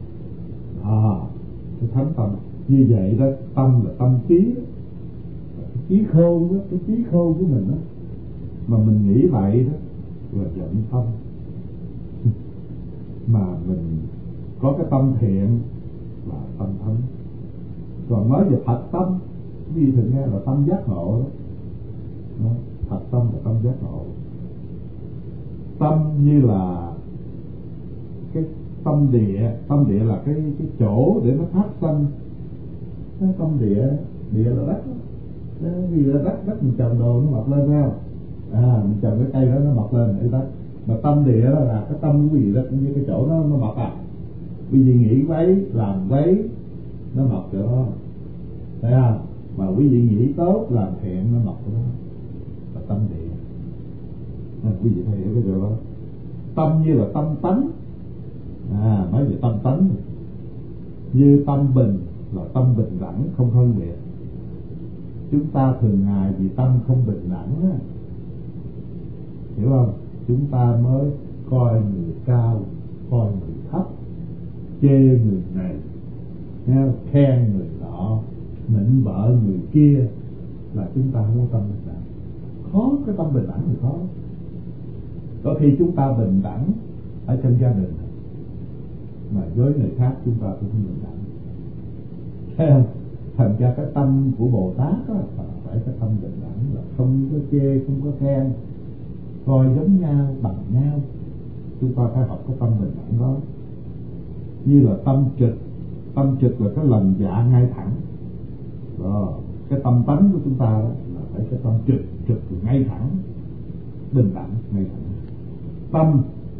Cái thánh tâm như vậy đó. Tâm là tâm trí, cái trí khôn đó, cái trí khôn của mình đó. Mà mình nghĩ bậy đó là giận tâm. Mà mình có cái tâm thiện là tâm thánh. Còn nói về thật tâm, vì thường nghe là tâm giác ngộ đó. Thật tâm là tâm giác ngộ. Tâm như là cái tâm địa là cái chỗ để nó phát sanh. Cái tâm địa là đất đó. Vì là đất mình trồng đồ nó mọc lên theo. Mình trồng cái cây đó nó mọc lên để đất. Mà tâm địa là cái tâm của gì đó, cũng như cái chỗ nó mọc Vì nghĩ quấy, làm quấy, nó mọc chỗ đó. Thấy không? Mà quý vị nghĩ tốt, làm thiện, nó mọc chỗ đó. Là tâm địa. Quý vị thấy hiểu cái điều đó. Tâm như là tâm tánh. Nói về tâm tánh. Như tâm bình là tâm bình đẳng, không phân biệt. Chúng ta thường ngày vì tâm không bình đẳng á, hiểu không? Chúng ta mới coi người cao, coi người thấp, chê người này, khen người nọ, nịnh bợ người kia, là chúng ta không có tâm bình đẳng. Khó, cái tâm bình đẳng thì khó. Có khi chúng ta bình đẳng ở trong gia đình, mà với người khác chúng ta cũng không bình đẳng. Thấy không? Thành ra cái tâm của Bồ Tát đó, phải cái tâm bình đẳng, là không có chê, không có khen, coi giống nhau, bằng nhau. Chúng ta phải học cái tâm bình đẳng đó. Như là tâm trực là cái lòng dạ ngay thẳng. Đó, cái tâm tánh của chúng ta đó là phải cái tâm trực ngay thẳng, bình đẳng, ngay thẳng. Tâm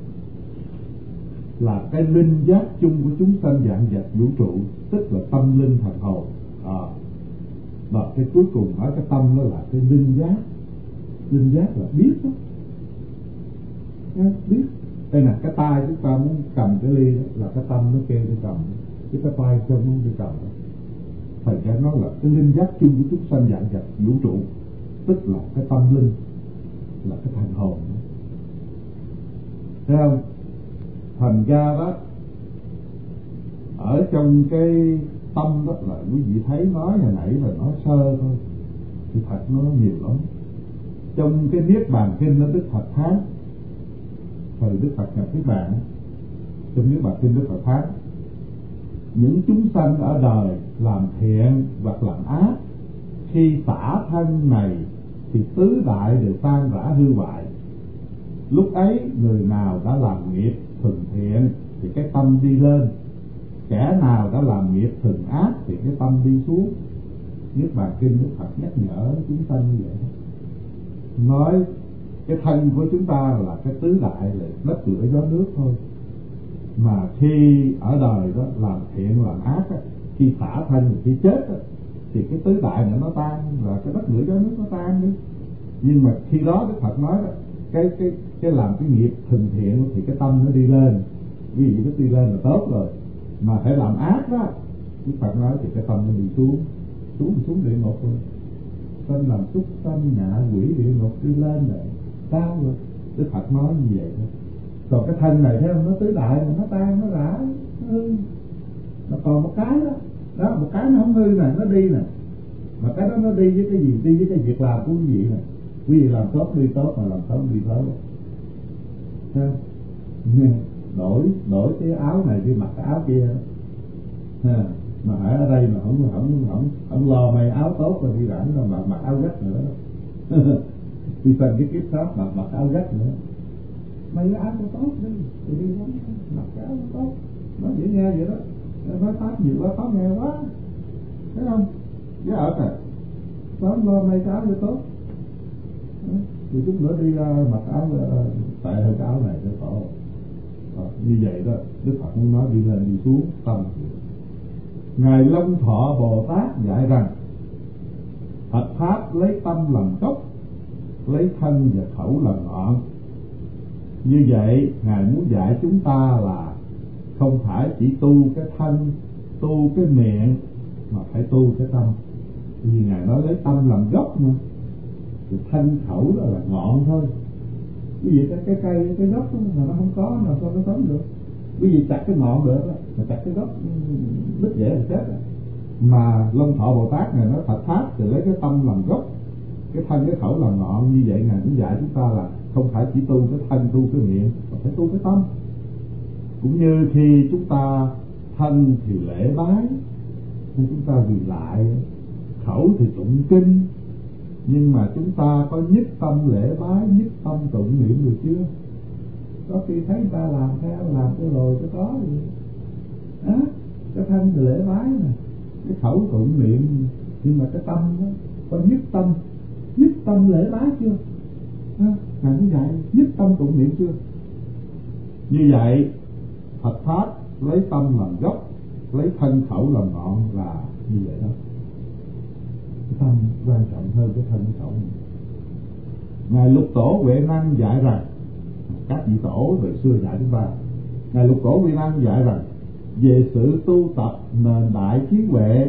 là cái linh giác chung của chúng sanh vạn vật vũ trụ, tức là tâm linh thần hồn. Và cái cuối cùng ở cái tâm đó là cái linh giác là biết đó. Biết. Đây là cái tay chúng ta muốn cầm cái ly đó, là cái tâm nó kêu đi cầm, chứ cái tay không muốn đi cầm đó. Phải cái nó là cái linh giác chung của chúng sanh vạn vật vũ trụ, tức là cái tâm linh, là cái thần hồn đó. Thấy không? Thành ra đó, ở trong cái tâm đó là quý vị thấy nói hồi nãy là nói sơ thôi, thì thật nó nhiều lắm. Trong cái Niết Bàn Kinh đó, Đức Phật phán, thời Đức Phật nhập Niết Bàn, trong Niết Bàn Kinh Đức Phật phán, những chúng sanh ở đời làm thiện hoặc làm ác, khi xả thân này thì tứ đại đều tan rã hư hoại, Lúc ấy người nào đã làm nghiệp thuần thiện thì cái tâm đi lên, kẻ nào đã làm nghiệp thuần ác thì cái tâm đi xuống. Niết Bàn Kinh Đức Phật nhắc nhở chúng sanh như vậy, nói cái thân của chúng ta là cái tứ đại, là đất lửa gió nước thôi, mà khi ở đời đó làm thiện làm ác đó, khi xả thân khi chết đó, thì cái tứ đại này nó tan, và cái đất lửa gió nước nó tan đi. Nhưng mà khi đó Đức Phật nói đó, cái làm cái nghiệp thuần thiện thì cái tâm nó đi lên, vì vậy nó đi lên là tốt rồi. Mà phải làm ác đó, Đức Phật nói thì cái tâm nó đi xuống địa ngục rồi. Tâm làm súc sanh ngạ quỷ địa ngục đi lên rồi sao rồi? Đức Phật nói như vậy thôi. Còn cái thân này thấy không, nó tứ đại mà nó tan, nó rã, nó hư. Nó còn một cái đó, một cái nó không hư nè, nó đi nè. Mà cái đó nó đi với cái gì? Đi với cái việc làm của quý vị nè. Quý vị làm tốt đi tốt, mà làm xấu đi xấu. Thấy không? Đổi cái áo này đi mặc cái áo kia. Mà phải ở đây mà không lo may áo tốt rồi đi rảnh rồi mà mặc áo rách nữa. Đi sang cái kiếp khác mà mặc áo rách nữa. May cái áo có tốt đi, rồi đi lắm, mặc cái áo tốt. Nó dễ nghe vậy đó. Nói Pháp nhiều quá, Pháp nghe quá. Thấy không? Với ở này Pháp lo may cái áo cho tốt. Thì chút nữa đi mặc áo tệ hơn cái áo này cho khổ. Như vậy đó, Đức Phật muốn nói đi lên đi xuống tâm. Ngài Long Thọ Bồ Tát dạy rằng Phật Pháp lấy tâm làm gốc, lấy thân và khẩu làm ngọn. Như vậy Ngài muốn dạy chúng ta là không phải chỉ tu cái thân, tu cái miệng, mà phải tu cái tâm. Vì Ngài nói lấy tâm làm gốc mà, thì thân khẩu đó là ngọn thôi. Quý vị cái cây, cái gốc đó, mà nó không có, nào sao nó sống được. Quý vị chặt cái ngọn được, mà chặt cái gốc đứt rễ là chết rồi. Mà Long Thọ Bồ Tát Ngài nói Phật Pháp thì lấy cái tâm làm gốc, cái thân cái khẩu làm ngọn. Như vậy Ngài cũng dạy chúng ta là không phải chỉ tu cái thân, tu cái miệng, mà phải tu cái tâm. Cũng như khi chúng ta thân thì lễ bái, nên chúng ta vì lại, khẩu thì tụng kinh, nhưng mà chúng ta có nhất tâm lễ bái, nhất tâm tụng niệm được chưa? Có khi thấy người ta làm theo, làm cái rồi cái có gì đó. Cái thân thì lễ bái nè, cái khẩu tụng niệm, nhưng mà cái tâm đó có nhất tâm lễ bái chưa? Ngài cũng dạy nhất tâm tụng niệm chưa? Như vậy Phật Pháp lấy tâm làm gốc, lấy thân khẩu làm ngọn là như vậy đó. Cái tâm quan trọng hơn cái thân khẩu. Ngài Lục Tổ Huệ Năng dạy rằng, các vị tổ về xưa dạy chúng ta, Ngài Lục Tổ Huệ Năng dạy rằng về sự tu tập nền đại trí huệ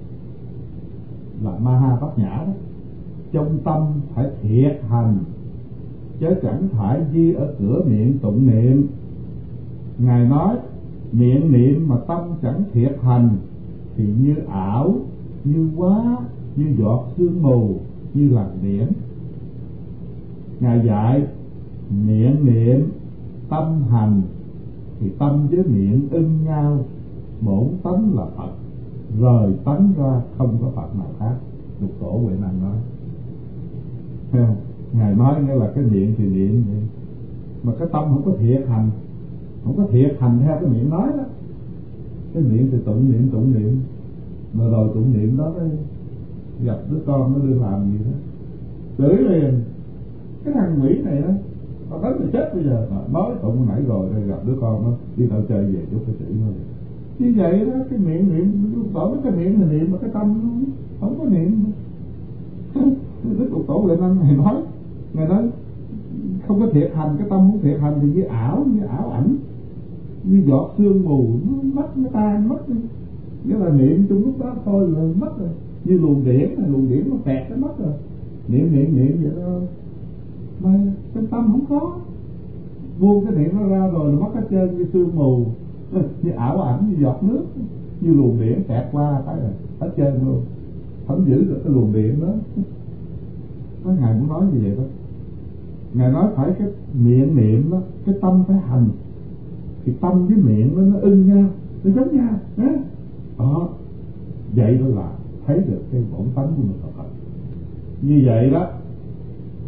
là Maha Bát Nhã đó, trong tâm phải thiệt hành, chứ chẳng phải ghi ở cửa miệng tụng niệm. Ngài nói miệng niệm mà tâm chẳng thiệt hành thì như ảo, như quá, như giọt sương mù, như lằn biển. Ngài dạy miệng niệm, tâm hành thì tâm với miệng ưng nhau, bổn tánh là Phật, rời tánh ra không có Phật nào khác. Lục Tổ Huệ Năng nói. Thấy không? Ngài nói nghĩa là cái miệng thì niệm vậy, mà cái tâm không có thiệt hành, không có thiệt hành theo cái miệng nói đó. Cái miệng thì tụng niệm, mà rồi tụng niệm đó đấy, gặp đứa con nó đưa làm gì đó, chửi liền. Cái thằng quỷ này đó, nó tới thì chết bây giờ. Nói tụng nãy rồi gặp đứa con nó đi đâu chơi về chút cái chửi nó liền. Như vậy đó, cái miệng niệm, bảo cái miệng là niệm mà cái tâm nó không có niệm. Đức Lục Tổ Huệ Năng Ngài nói không có thiệt hành, cái tâm không thiệt hành thì như ảo ảnh, như giọt sương mù, nó mất, nó tan mất đi. Nghĩa là niệm trong lúc đó thôi là mất rồi. Như luồng điển nó kẹt nó mất rồi. Niệm vậy đó, mà trong tâm không có. Buông cái niệm nó ra rồi là mất hết trơn, như sương mù, như ảo ảnh, như giọt nước, như luồng điển kẹt qua cái rồi hết trơn luôn, không giữ được cái luồng điện đó. Ngài muốn nói như vậy đó. Ngài nói phải cái miệng niệm đó, cái tâm phải hành, thì tâm với miệng nó ưng nhau, nó giống nhau đó. Vậy đó là thấy được cái bổn tánh của mình là Phật. Như vậy đó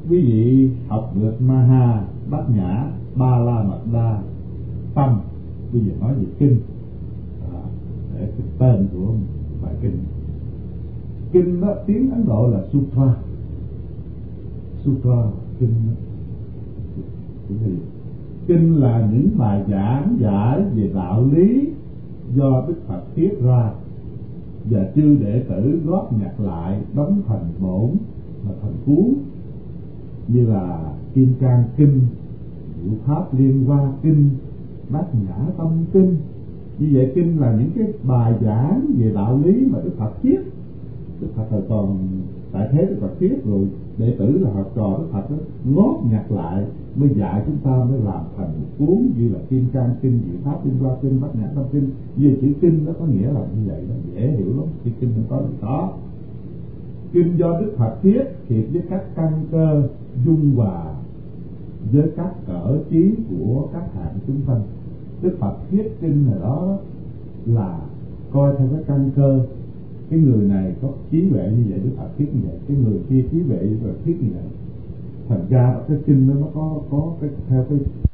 quý vị học được Maha, Bát Nhã, Ba La Mật Đa, Tâm, bây giờ nói về kinh, để cái tên của bài kinh. Kinh đó tiếng Ấn Độ là Sutra. Sutra kinh đó. Kinh là những bài giảng giải về đạo lý do Đức Phật thiết ra và chư đệ tử góp nhặt lại đóng thành bổn và thành cuốn, như là Kim Cang Kinh, Diệu Pháp Liên Hoa Kinh, Bát Nhã Tâm Kinh. Như vậy kinh là những cái bài giảng về đạo lý mà Đức Phật viết. Đức Phật là còn tại thế Đức Phật viết, rồi đệ tử là học trò Đức Phật đó ngót nhặt lại mới dạy chúng ta, mới làm thành một cuốn như là Kim Cang Kinh, Diệu Pháp Liên Hoa Kinh, Bát Nhã Tâm Kinh. Vì chữ kinh nó có nghĩa là như vậy, nó dễ hiểu lắm. Chữ kinh nó có gì đó. Kinh do Đức Phật viết thiệt với các căn cơ dung hòa với các cỡ trí của các hạng chúng sanh. Đức Phật viết kinh này đó là coi theo cái căn cơ, cái người này có trí huệ như vậy Đức Phật viết như vậy, cái người kia trí huệ Đức Phật viết như vậy. Thành ra cái kinh nó có cái theo cái